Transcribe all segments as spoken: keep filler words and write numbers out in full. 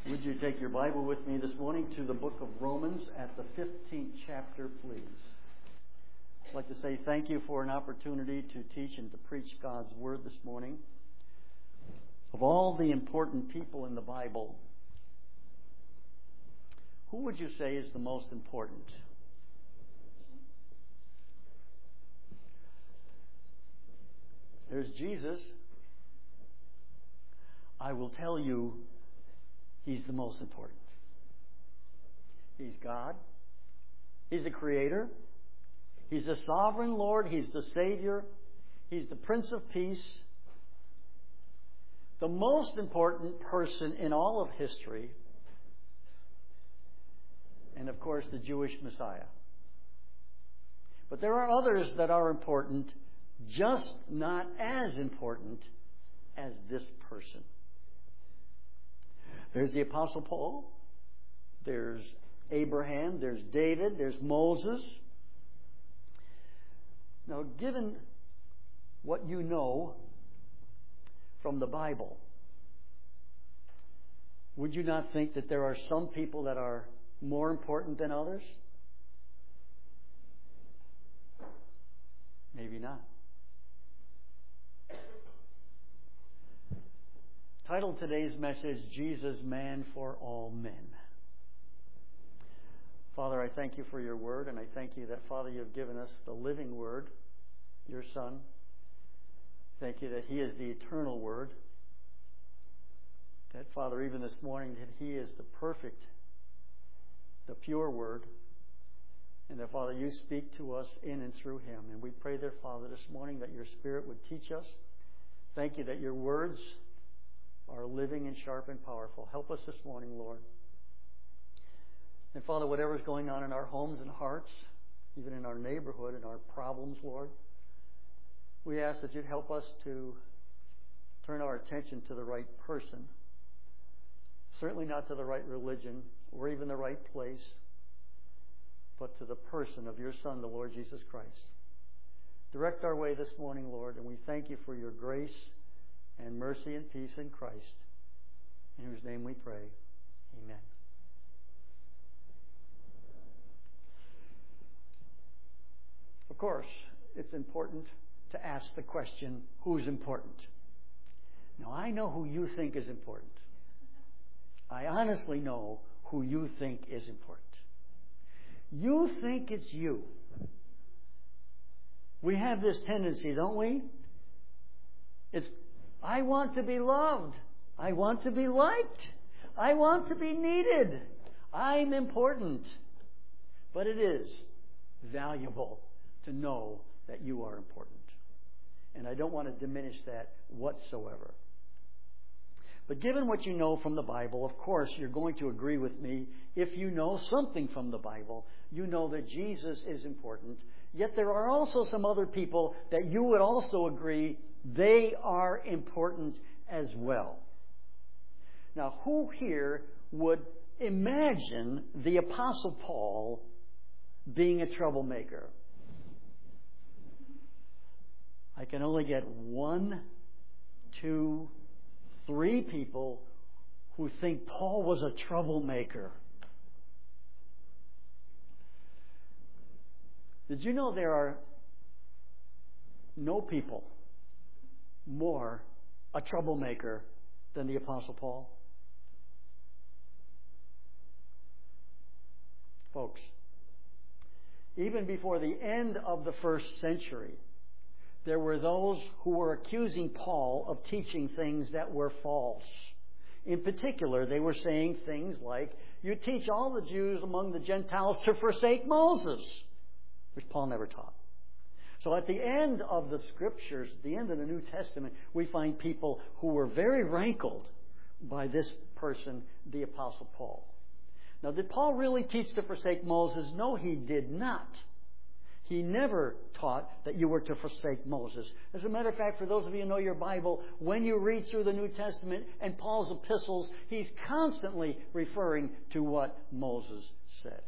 Would you take your Bible with me this morning to the book of Romans at the fifteenth chapter, please? I'd like to say thank you for an opportunity to teach and to preach God's Word this morning. Of all the important people in the Bible, who would you say is the most important? There's Jesus. I will tell you, He's the most important. He's God. He's the Creator. He's the Sovereign Lord. He's the Savior. He's the Prince of Peace. The most important person in all of history. And of course, the Jewish Messiah. But there are others that are important, just not as important as this person. There's the Apostle Paul. There's Abraham. There's David. There's Moses. Now, given what you know from the Bible, would you not think that there are some people that are more important than others? Maybe not. Titled today's message, Jesus, Man for All Men. Father, I thank you for your word, and I thank you that, Father, you have given us the living word, your Son. Thank you that he is the eternal word. That, Father, even this morning, that he is the perfect, the pure word. And that, Father, you speak to us in and through him. And we pray there, Father, this morning that your Spirit would teach us. Thank you that your words are living and sharp and powerful. Help us this morning, Lord. And Father, whatever is going on in our homes and hearts, even in our neighborhood and our problems, Lord, we ask that you'd help us to turn our attention to the right person. Certainly not to the right religion or even the right place, but to the person of your Son, the Lord Jesus Christ. Direct our way this morning, Lord, and we thank you for your grace and mercy and peace in Christ, in whose name we pray. Amen. Of course, it's important to ask the question, who's important? Now, I know who you think is important. I honestly know who you think is important. You think it's you. We have this tendency, don't we? It's I want to be loved. I want to be liked. I want to be needed. I'm important. But it is valuable to know that you are important. And I don't want to diminish that whatsoever. But given what you know from the Bible, of course, you're going to agree with me. If you know something from the Bible, you know that Jesus is important. Yet there are also some other people that you would also agree they are important as well. Now, who here would imagine the Apostle Paul being a troublemaker? I can only get one, two, three people who think Paul was a troublemaker. Did you know there are no people more a troublemaker than the Apostle Paul? Folks, even before the end of the first century, there were those who were accusing Paul of teaching things that were false. In particular, they were saying things like, you teach all the Jews among the Gentiles to forsake Moses, which Paul never taught. So at the end of the Scriptures, at the end of the New Testament, we find people who were very rankled by this person, the Apostle Paul. Now, did Paul really teach to forsake Moses? No, he did not. He never taught that you were to forsake Moses. As a matter of fact, for those of you who know your Bible, when you read through the New Testament and Paul's epistles, he's constantly referring to what Moses said.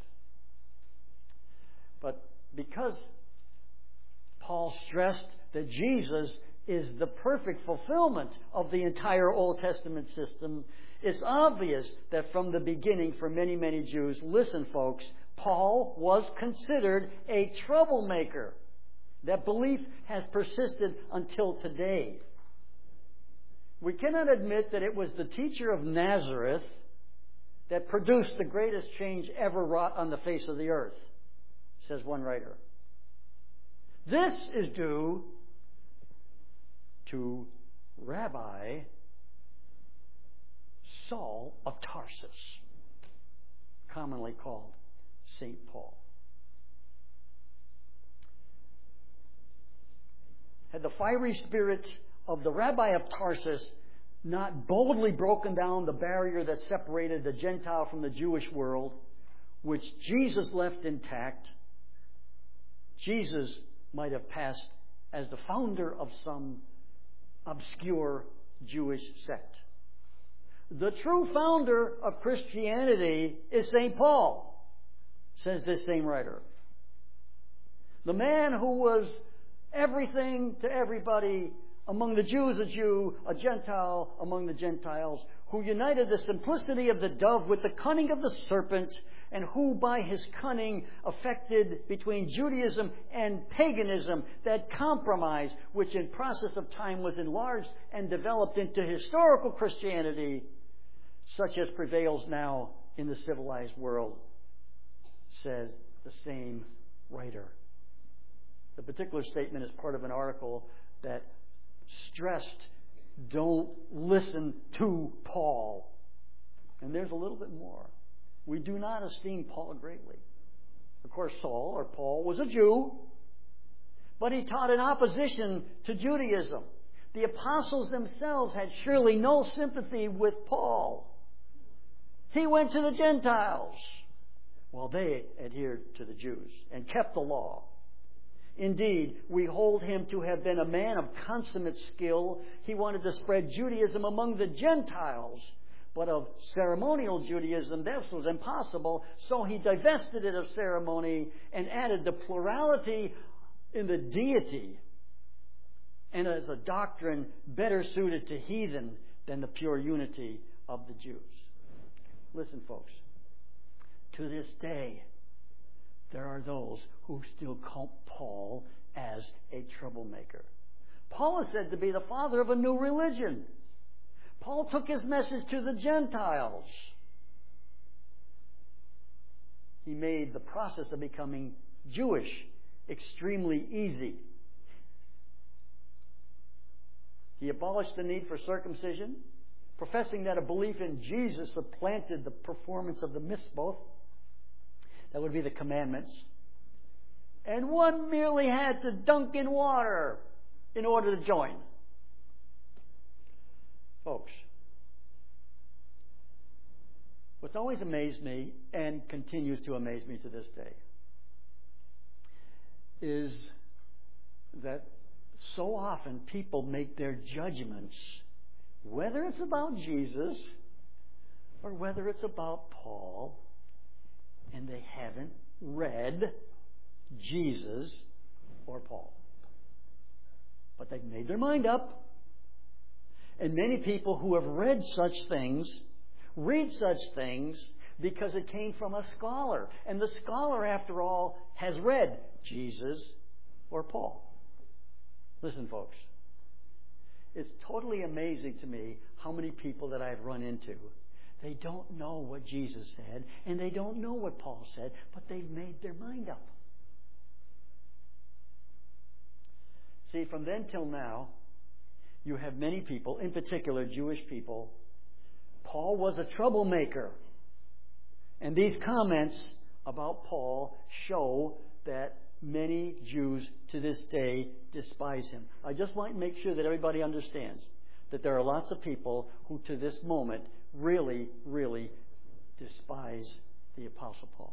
But because Paul stressed that Jesus is the perfect fulfillment of the entire Old Testament system, it's obvious that from the beginning for many, many Jews, listen folks, Paul was considered a troublemaker. That belief has persisted until today. We cannot admit that it was the teacher of Nazareth that produced the greatest change ever wrought on the face of the earth, says one writer. This is due to Rabbi Saul of Tarsus, commonly called Saint Paul. Had the fiery spirit of the Rabbi of Tarsus not boldly broken down the barrier that separated the Gentile from the Jewish world, which Jesus left intact, Jesus might have passed as the founder of some obscure Jewish sect. The true founder of Christianity is Saint Paul, says this same writer. The man who was everything to everybody, among the Jews a Jew, a Gentile among the Gentiles, who united the simplicity of the dove with the cunning of the serpent, and who by his cunning affected between Judaism and paganism that compromise, which in process of time was enlarged and developed into historical Christianity, such as prevails now in the civilized world, says the same writer. The particular statement is part of an article that stressed, don't listen to Paul. And there's a little bit more. We do not esteem Paul greatly. Of course, Saul, or Paul, was a Jew, but he taught in opposition to Judaism. The apostles themselves had surely no sympathy with Paul. He went to the Gentiles, while they adhered to the Jews and kept the law. Indeed, we hold him to have been a man of consummate skill. He wanted to spread Judaism among the Gentiles, but of ceremonial Judaism, this was impossible, so he divested it of ceremony and added the plurality in the deity, and as a doctrine better suited to heathen than the pure unity of the Jews. Listen, folks, to this day, there are those who still count Paul as a troublemaker. Paul is said to be the father of a new religion. Paul took his message to the Gentiles. He made the process of becoming Jewish extremely easy. He abolished the need for circumcision, professing that a belief in Jesus supplanted the performance of the mitzvot. That would be the commandments. And one merely had to dunk in water in order to join. Folks, what's always amazed me and continues to amaze me to this day is that so often people make their judgments, whether it's about Jesus or whether it's about Paul, and they haven't read Jesus or Paul. But they've made their mind up. And many people who have read such things read such things because it came from a scholar. And the scholar, after all, has read Jesus or Paul. Listen, folks. It's totally amazing to me how many people that I've run into, they don't know what Jesus said, and they don't know what Paul said, but they've made their mind up. See, from then till now, you have many people, in particular Jewish people. Paul was a troublemaker. And these comments about Paul show that many Jews to this day despise him. I just want to make sure that everybody understands that there are lots of people who to this moment really, really despise the Apostle Paul.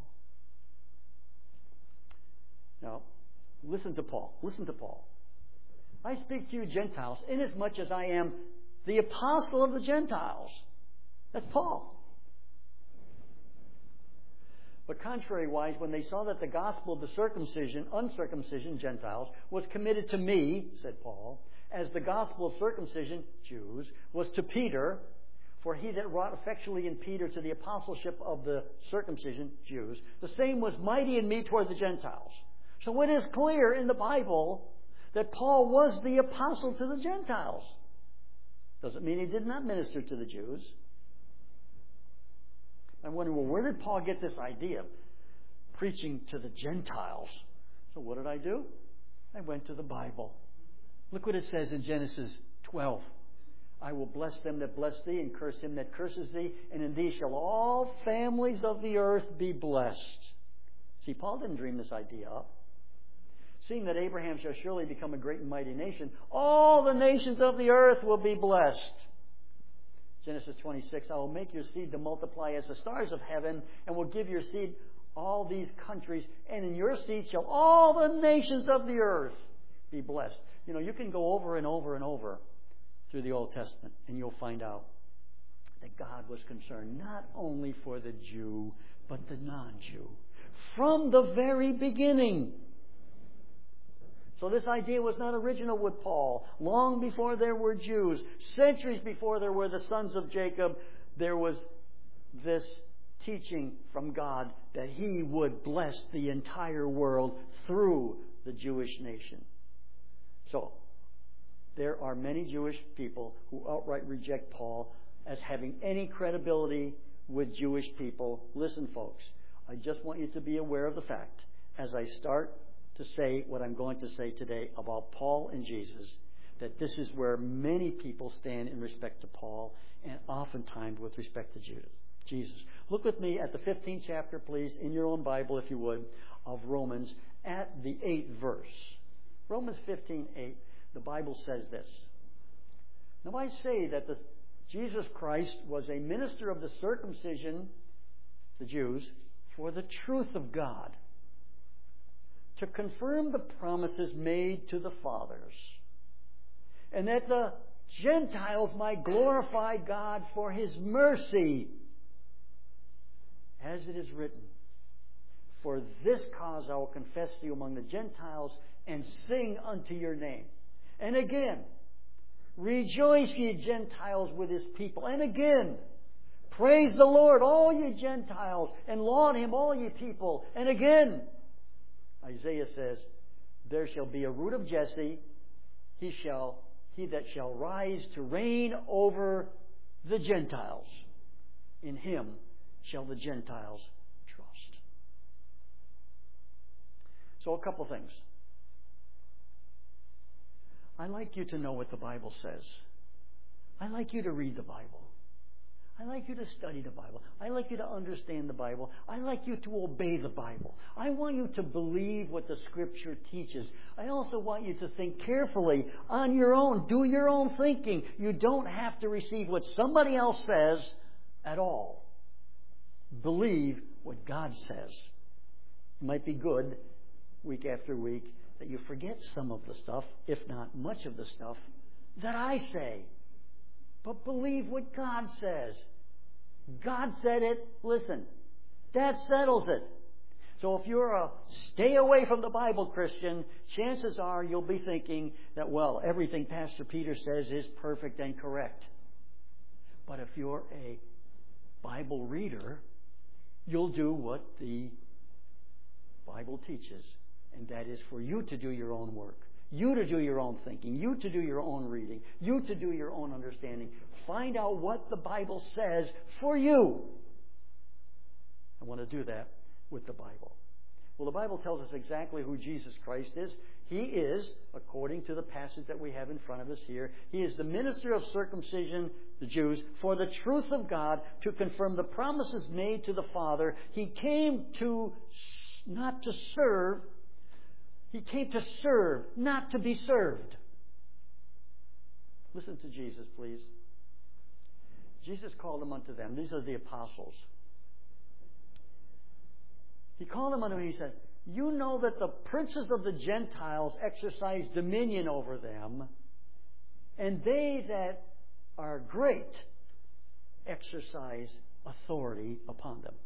Now, listen to Paul. Listen to Paul. I speak to you Gentiles inasmuch as I am the apostle of the Gentiles. That's Paul. But contrariwise, when they saw that the gospel of the circumcision, uncircumcision Gentiles was committed to me, said Paul, as the gospel of circumcision, Jews, was to Peter, for he that wrought effectually in Peter to the apostleship of the circumcision, Jews, the same was mighty in me toward the Gentiles. So it is clear in the Bible that Paul was the apostle to the Gentiles. Doesn't mean he did not minister to the Jews. I wonder, well, where did Paul get this idea of preaching to the Gentiles? So what did I do? I went to the Bible. Look what it says in Genesis twelve. I will bless them that bless thee, and curse him that curses thee, and in thee shall all families of the earth be blessed. See, Paul didn't dream this idea up. Seeing that Abraham shall surely become a great and mighty nation, all the nations of the earth will be blessed. Genesis twenty-six, I will make your seed to multiply as the stars of heaven, and will give your seed all these countries, and in your seed shall all the nations of the earth be blessed. You know, you can go over and over and over through the Old Testament, and you'll find out that God was concerned not only for the Jew, but the non-Jew. From the very beginning. So this idea was not original with Paul. Long before there were Jews, centuries before there were the sons of Jacob, there was this teaching from God that He would bless the entire world through the Jewish nation. So, there are many Jewish people who outright reject Paul as having any credibility with Jewish people. Listen, folks, I just want you to be aware of the fact, as I start to say what I'm going to say today about Paul and Jesus, that this is where many people stand in respect to Paul and oftentimes with respect to Judas. Jesus. Look with me at the fifteenth chapter, please, in your own Bible, if you would, of Romans, at the eighth verse. Romans fifteen eight, the Bible says this. Now I say that the, Jesus Christ was a minister of the circumcision, the Jews, for the truth of God, to confirm the promises made to the fathers, and that the Gentiles might glorify God for His mercy. As it is written, for this cause I will confess thee among the Gentiles and sing unto your name. And again, rejoice ye Gentiles with His people. And again, praise the Lord, all ye Gentiles, and laud Him, all ye people. And again, Isaiah says, there shall be a root of Jesse, he shall, he that shall rise to reign over the Gentiles. In Him shall the Gentiles trust. So a couple things. I like you to know what the Bible says. I like you to read the Bible. I like you to study the Bible. I like you to understand the Bible. I like you to obey the Bible. I want you to believe what the Scripture teaches. I also want you to think carefully on your own. Do your own thinking. You don't have to receive what somebody else says at all. Believe what God says. It might be good, week after week, that you forget some of the stuff, if not much of the stuff, that I say. But believe what God says. God said it. Listen, that settles it. So if you're a stay away from the Bible Christian, chances are you'll be thinking that, well, everything Pastor Peter says is perfect and correct. But if you're a Bible reader, you'll do what the Bible teaches, and that is for you to do your own work, you to do your own thinking, you to do your own reading, you to do your own understanding. Find out what the Bible says for you. I want to do that with the Bible. Well, the Bible tells us exactly who Jesus Christ is. He is, according to the passage that we have in front of us here, He is the minister of circumcision, the Jews, for the truth of God, to confirm the promises made to the Father. He came to, not to serve, He came to serve, not to be served. Listen to Jesus, please. Jesus called them unto them. These are the apostles. He called them unto him. He said, you know that the princes of the Gentiles exercise dominion over them, and they that are great exercise authority upon them.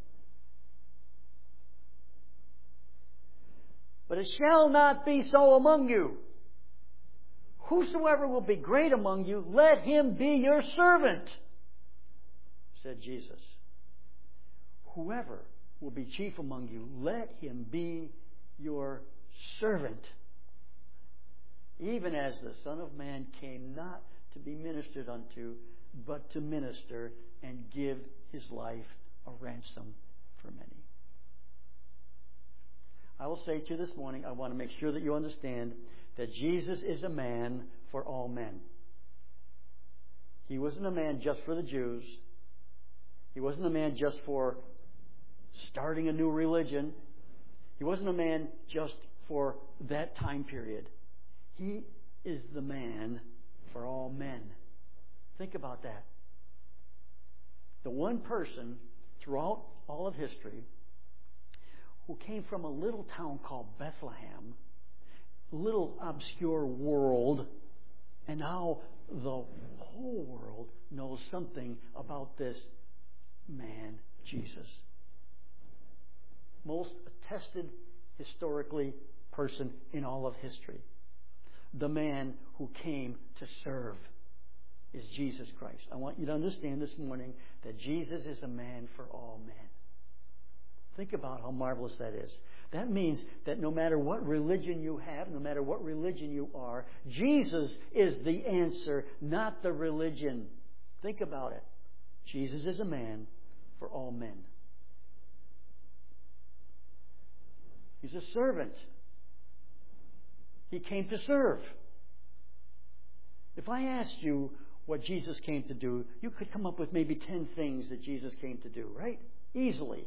But it shall not be so among you. Whosoever will be great among you, let him be your servant, said Jesus. Whoever will be chief among you, let him be your servant. Even as the Son of Man came not to be ministered unto, but to minister and give his life a ransom for many. I will say to you this morning, I want to make sure that you understand that Jesus is a man for all men. He wasn't a man just for the Jews. He wasn't a man just for starting a new religion. He wasn't a man just for that time period. He is the man for all men. Think about that. The one person throughout all of history who came from a little town called Bethlehem, little obscure world, and now the whole world knows something about this man, Jesus. Most attested historically person in all of history. The man who came to serve is Jesus Christ. I want you to understand this morning that Jesus is a man for all men. Think about how marvelous that is. That means that no matter what religion you have, no matter what religion you are, Jesus is the answer, not the religion. Think about it. Jesus is a man for all men. He's a servant. He came to serve. If I asked you what Jesus came to do, you could come up with maybe ten things that Jesus came to do, right? Easily.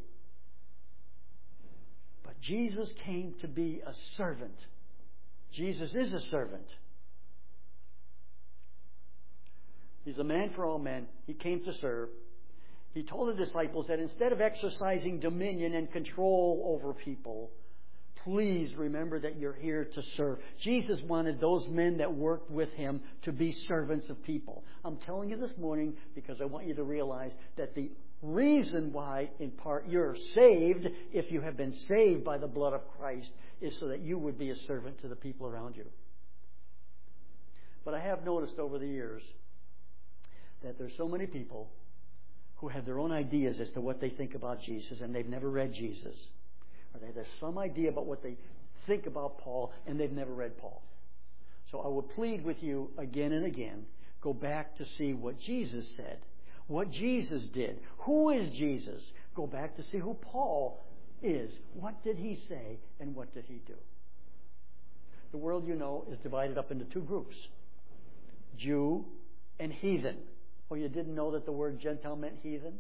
But Jesus came to be a servant. Jesus is a servant. He's a man for all men. He came to serve. He told the disciples that instead of exercising dominion and control over people, please remember that you're here to serve. Jesus wanted those men that worked with him to be servants of people. I'm telling you this morning because I want you to realize that the reason why, in part, you're saved, if you have been saved by the blood of Christ, is so that you would be a servant to the people around you. But I have noticed over the years that there's so many people who have their own ideas as to what they think about Jesus, and they've never read Jesus. Or they have some idea about what they think about Paul, and they've never read Paul. So I would plead with you again and again, go back to see what Jesus said, what Jesus did. Who is Jesus? Go back to see who Paul is. What did he say, and what did he do? The world, you know, is divided up into two groups, Jew and heathen. Oh, you didn't know that the word Gentile meant heathen?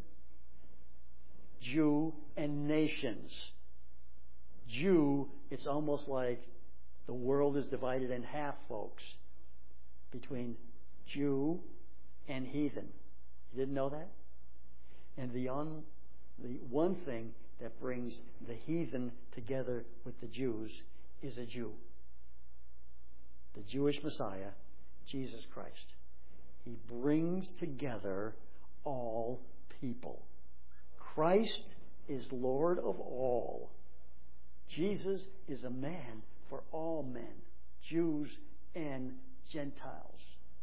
Jew and nations. Jew, it's almost like the world is divided in half, folks, between Jew and heathen. You didn't know that? And the, un, the one thing that brings the heathen together with the Jews is a Jew. The Jewish Messiah, Jesus Christ. He brings together all people. Christ is Lord of all. Jesus is a man for all men, Jews and Gentiles.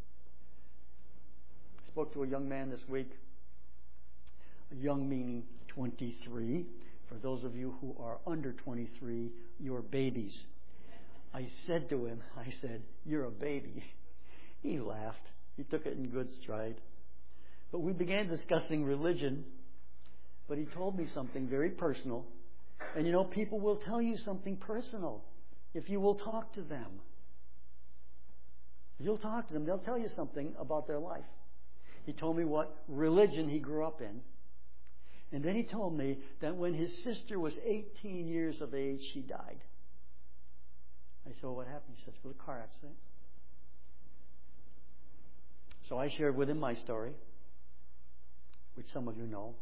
I spoke to a young man this week, a young meaning twenty-three. For those of you who are under twenty-three, you're babies. I said to him, I said, "You're a baby." He laughed. He took it in good stride. But we began discussing religion, but he told me something very personal. And you know, people will tell you something personal if you will talk to them. If you'll talk to them, they'll tell you something about their life. He told me what religion he grew up in. And then he told me that when his sister was eighteen years of age, she died. I said, "Well, what happened?" He said, "It was a car accident." So I shared with him my story, which some of you know.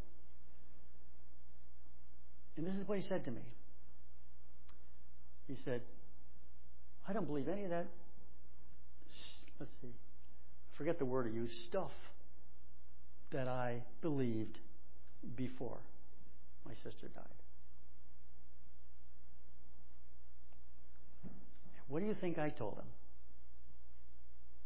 And this is what he said to me. He said, "I don't believe any of that, let's see, I forget the word I used, stuff that I believed before my sister died." What do you think I told him?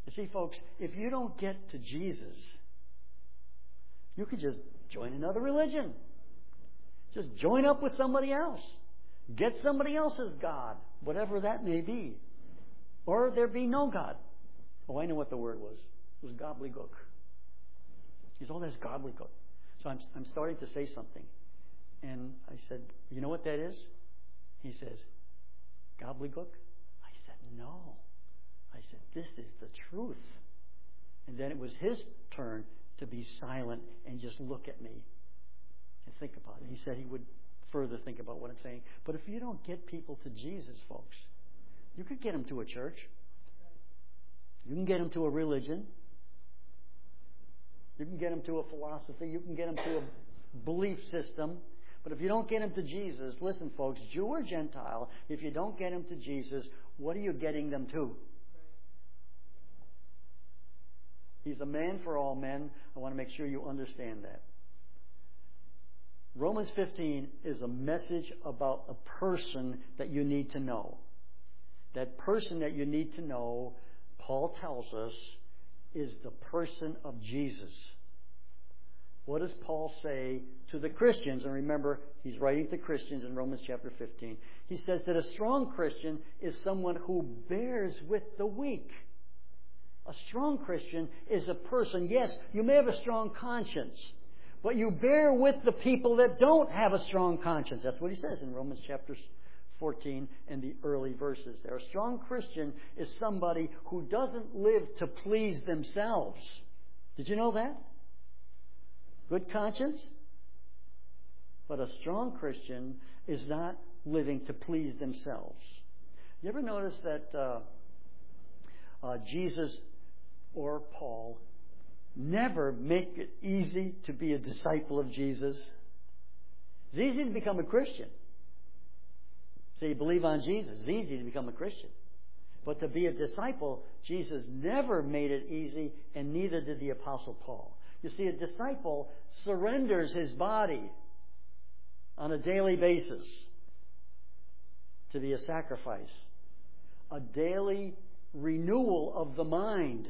You see, folks, if you don't get to Jesus, you could just join another religion. Just join up with somebody else. Get somebody else's God, whatever that may be. Or there be no God. Oh, I know what the word was. It was gobbledygook. He's all this gobbledygook. So I'm, I'm starting to say something. And I said, you know what that is? He says, gobbledygook? I said, no. I said, this is the truth. And then it was his turn to be silent and just look at me and think about it. He said he would further think about what I'm saying. But if you don't get people to Jesus, folks, you could get them to a church. You can get them to a religion. You can get them to a philosophy. You can get them to a belief system. But if you don't get them to Jesus, listen, folks, Jew or Gentile, if you don't get them to Jesus, what are you getting them to? He's a man for all men. I want to make sure you understand that. Romans fifteen is a message about a person that you need to know. That person that you need to know, Paul tells us, is the person of Jesus. What does Paul say to the Christians? And remember, he's writing to Christians in Romans chapter fifteen. He says that a strong Christian is someone who bears with the weak. A strong Christian is a person, yes, you may have a strong conscience, but you bear with the people that don't have a strong conscience. That's what he says in Romans chapter fourteen and the early verses there. A strong Christian is somebody who doesn't live to please themselves. Did you know that? Good conscience? But a strong Christian is not living to please themselves. You ever notice that uh, uh, Jesus or Paul never make it easy to be a disciple of Jesus? It's easy to become a Christian. So you believe on Jesus. It's easy to become a Christian. But to be a disciple, Jesus never made it easy, and neither did the Apostle Paul. You see, a disciple surrenders his body on a daily basis to be a sacrifice. A daily renewal of the mind.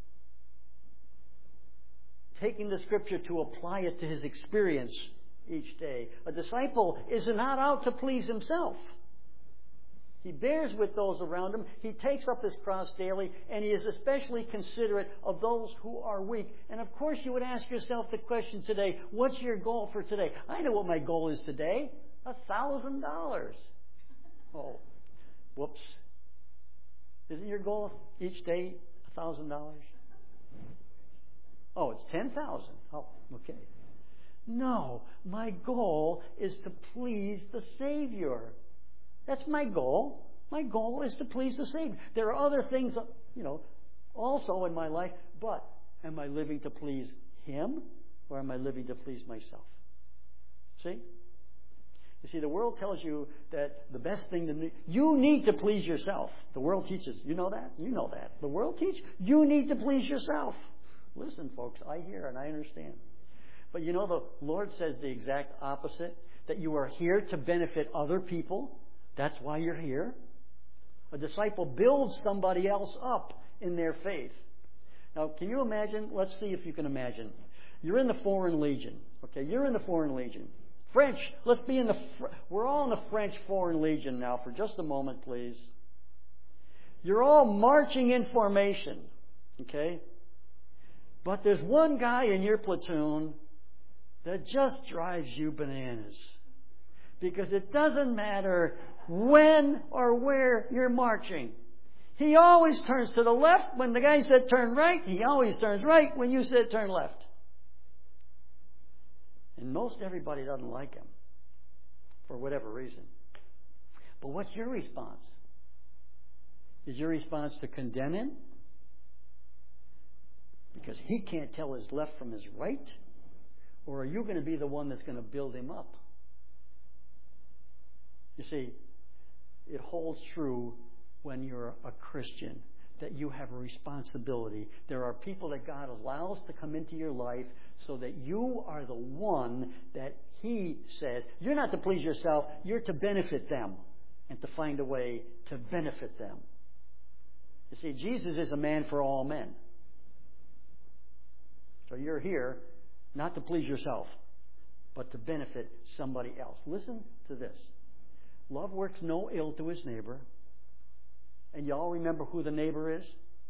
Taking the Scripture to apply it to his experience each day. A disciple is not out to please himself. He bears with those around him. He takes up his cross daily, and he is especially considerate of those who are weak. And of course, you would ask yourself the question today, what's your goal for today? I know what my goal is today. A thousand dollars. Oh, whoops. Isn't your goal each day a thousand dollars? Oh, it's ten thousand. Oh, okay. No, my goal is to please the Savior. That's my goal. My goal is to please the Savior. There are other things, you know, also in my life, but am I living to please Him, or am I living to please myself? See? You see, the world tells you that the best thing to do, you need to please yourself. The world teaches, you know that? You know that. The world teaches, you need to please yourself. Listen, folks, I hear and I understand. But you know, the Lord says the exact opposite, that you are here to benefit other people. That's why you're here. A disciple builds somebody else up in their faith. Now, can you imagine? Let's see if you can imagine. You're in the Foreign Legion. Okay, you're in the Foreign Legion. French, let's be in the... We're all in the French Foreign Legion now for just a moment, please. You're all marching in formation. Okay? But there's one guy in your platoon that just drives you bananas. Because it doesn't matter when or where you're marching. He always turns to the left when the guy said turn right. He always turns right when you said turn left. And most everybody doesn't like him for whatever reason. But what's your response? Is your response to condemn him? Because he can't tell his left from his right? Or are you going to be the one that's going to build him up? You see, it holds true when you're a Christian, that you have a responsibility. There are people that God allows to come into your life so that you are the one that He says, you're not to please yourself, you're to benefit them and to find a way to benefit them. You see, Jesus is a man for all men. So you're here not to please yourself, but to benefit somebody else. Listen to this. Love works no ill to his neighbor. And you all remember who the neighbor is?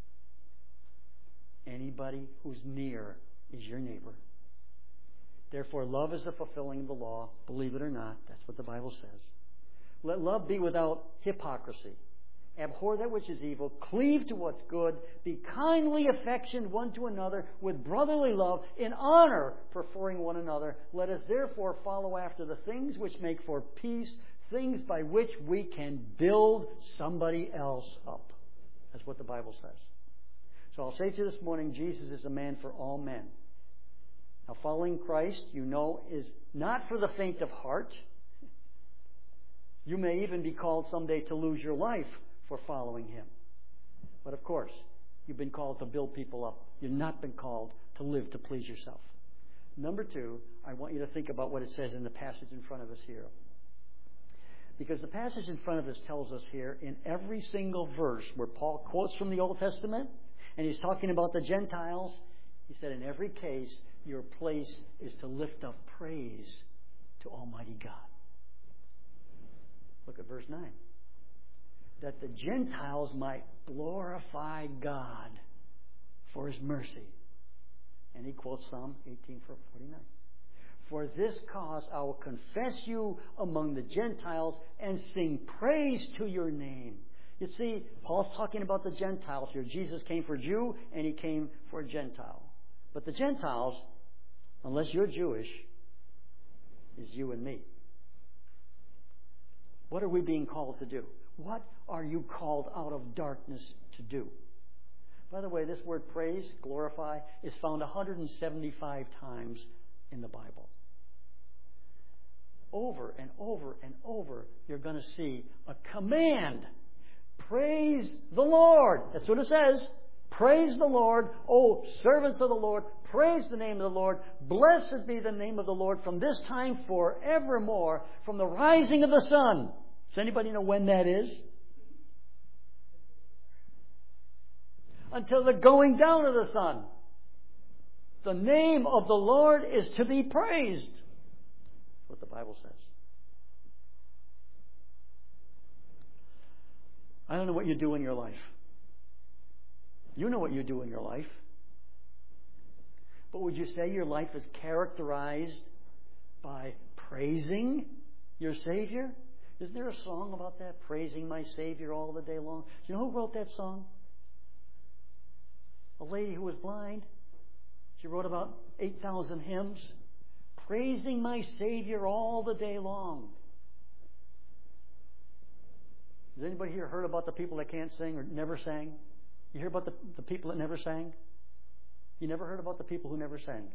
Anybody who's near is your neighbor. Therefore, love is the fulfilling of the law. Believe it or not, that's what the Bible says. Let love be without hypocrisy. Abhor that which is evil. Cleave to what's good. Be kindly affectioned one to another with brotherly love, in honor, preferring one another. Let us therefore follow after the things which make for peace, things by which we can build somebody else up. That's what the Bible says. So I'll say to you this morning, Jesus is a man for all men. Now, following Christ, you know, is not for the faint of heart. You may even be called someday to lose your life for following Him. But of course, you've been called to build people up. You've not been called to live to please yourself. Number two, I want you to think about what it says in the passage in front of us here. Because the passage in front of us tells us here in every single verse where Paul quotes from the Old Testament and he's talking about the Gentiles, he said in every case, your place is to lift up praise to Almighty God. Look at verse nine. That the Gentiles might glorify God for His mercy. And he quotes Psalm eighteen forty-nine. For this cause I will confess you among the Gentiles and sing praise to your name. You see, Paul's talking about the Gentiles here. Jesus came for a Jew and He came for a Gentile. But the Gentiles, unless you're Jewish, is you and me. What are we being called to do? What are you called out of darkness to do? By the way, this word praise, glorify, is found one hundred seventy-five times in the Bible. Over and over and over, you're going to see a command. Praise the Lord. That's what it says. Praise the Lord, O servants of the Lord. Praise the name of the Lord. Blessed be the name of the Lord from this time forevermore, from the rising of the sun. Does anybody know when that is? Until the going down of the sun. The name of the Lord is to be praised. That's what the Bible says. I don't know what you do in your life. You know what you do in your life. But would you say your life is characterized by praising your Savior? Isn't there a song about that? Praising my Savior all the day long. Do you know who wrote that song? A lady who was blind. She wrote about eight thousand hymns. Praising my Savior all the day long. Has anybody here heard about the people that can't sing or never sang? You hear about the, the people that never sang? You never heard about the people who never sang?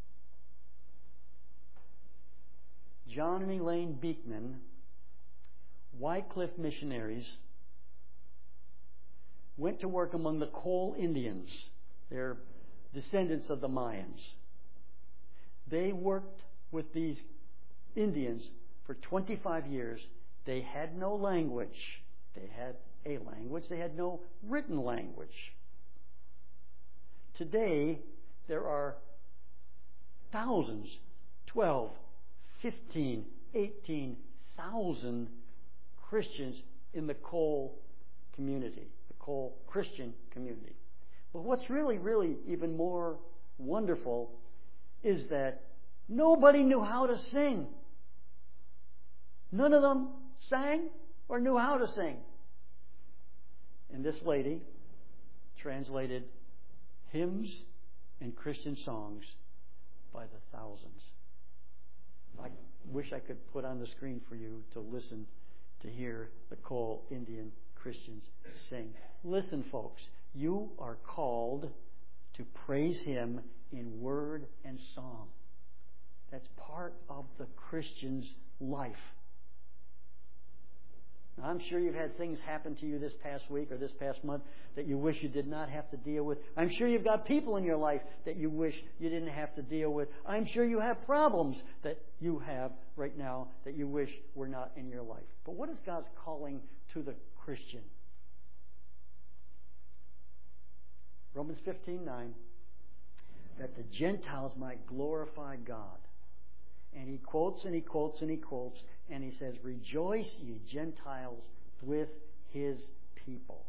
John and Elaine Beekman, Wycliffe missionaries, went to work among the Cole Indians. They're descendants of the Mayans. They worked with these Indians for twenty-five years. They had no language. They had a language. They had no written language. Today, there are thousands, twelve, fifteen, eighteen thousand Christians in the Cole community, the Cole Christian community. But what's really, really even more wonderful is that nobody knew how to sing. None of them sang or knew how to sing. And this lady translated hymns and Christian songs by the thousands. I wish I could put on the screen for you to listen to hear the Cole Indian Christians sing. Listen, folks, you are called to praise Him in word and song. That's part of the Christian's life. Now, I'm sure you've had things happen to you this past week or this past month that you wish you did not have to deal with. I'm sure you've got people in your life that you wish you didn't have to deal with. I'm sure you have problems that you have right now that you wish were not in your life. But what is God's calling to the Christian? Romans fifteen nine, that the Gentiles might glorify God. And he quotes and he quotes and he quotes, and he says, rejoice, ye Gentiles, with his people.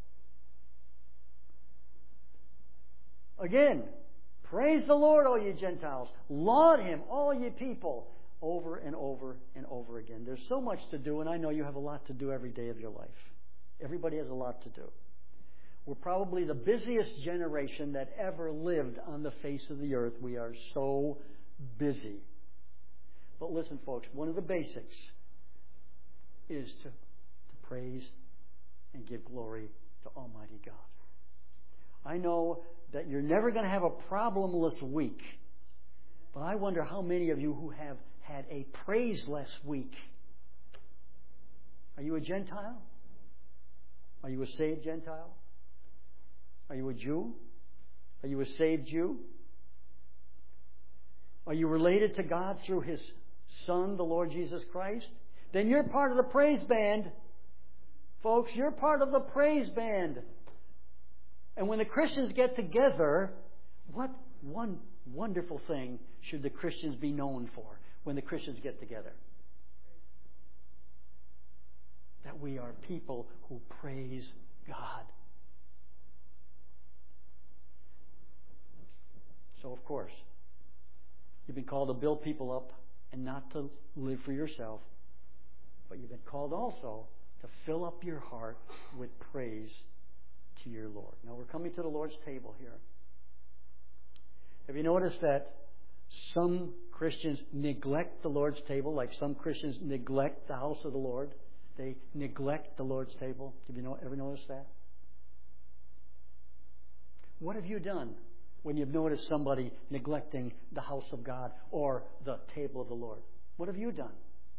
Again, praise the Lord, all ye Gentiles. Laud him, all ye people. Over and over and over again. There's so much to do, and I know you have a lot to do every day of your life. Everybody has a lot to do. We're probably the busiest generation that ever lived on the face of the earth. We are so busy. But listen, folks, one of the basics is to, to praise and give glory to Almighty God. I know that you're never going to have a problemless week, but I wonder how many of you who have had a praiseless week. Are you a Gentile? Are you a saved Gentile? Are you a Jew? Are you a saved Jew? Are you related to God through His Son, the Lord Jesus Christ? Then you're part of the praise band. Folks, you're part of the praise band. And when the Christians get together, what one wonderful thing should the Christians be known for when the Christians get together? That we are people who praise God. So, of course, you've been called to build people up and not to live for yourself. But you've been called also to fill up your heart with praise to your Lord. Now, we're coming to the Lord's table here. Have you noticed that some Christians neglect the Lord's table, like some Christians neglect the house of the Lord? They neglect the Lord's table. Have you ever noticed that? What have you done when you've noticed somebody neglecting the house of God or the table of the Lord? What have you done?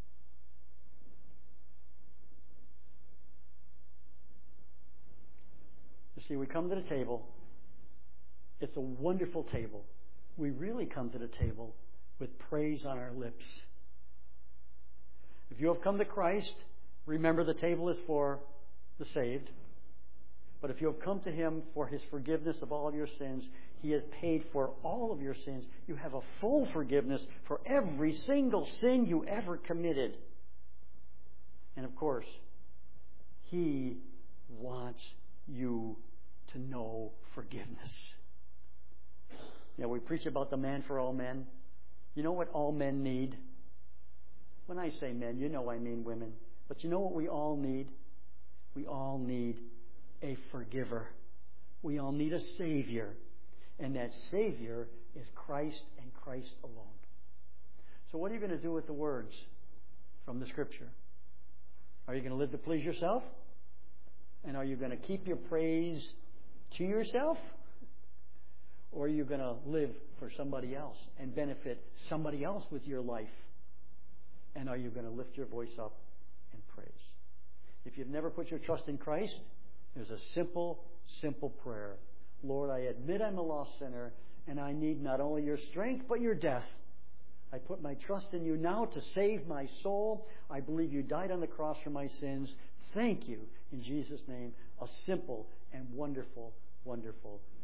You see, we come to the table. It's a wonderful table. We really come to the table with praise on our lips. If you have come to Christ, remember the table is for the saved. But if you have come to Him for His forgiveness of all of your sins, He has paid for all of your sins. You have a full forgiveness for every single sin you ever committed. And of course, He wants you to know forgiveness. You know, we preach about the man for all men. You know what all men need? When I say men, you know I mean women. But you know what we all need? We all need a forgiver. We all need a Savior. And that Savior is Christ and Christ alone. So what are you going to do with the words from the Scripture? Are you going to live to please yourself? And are you going to keep your praise to yourself? Or are you going to live for somebody else and benefit somebody else with your life? And are you going to lift your voice up in praise? If you've never put your trust in Christ, there's a simple, simple prayer. Lord, I admit I'm a lost sinner, and I need not only your strength, but your death. I put my trust in you now to save my soul. I believe you died on the cross for my sins. Thank you. In Jesus' name, a simple and wonderful, wonderful